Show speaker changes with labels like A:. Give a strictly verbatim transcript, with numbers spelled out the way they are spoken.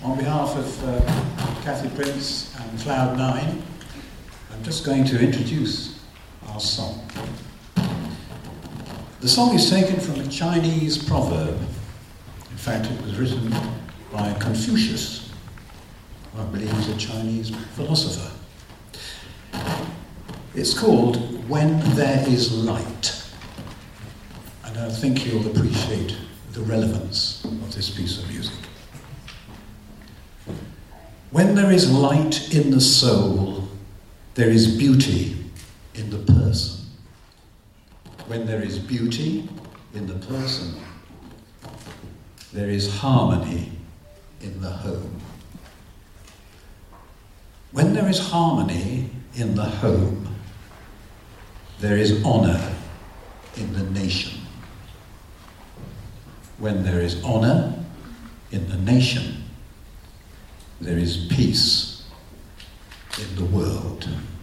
A: On behalf of uh, Kathy Prince and Cloud Nine, I'm just going to introduce our song. The song is taken from a Chinese proverb. In fact, it was written by Confucius, who I believe is a Chinese philosopher. It's called When There Is Light. And I think you'll appreciate the relevance of this piece of music. When there is light in the soul, there is beauty in the person. When there is beauty in the person, there is harmony in the home. When there is harmony in the home, there is honour in the nation. When there is honour in the nation, there is peace in the world.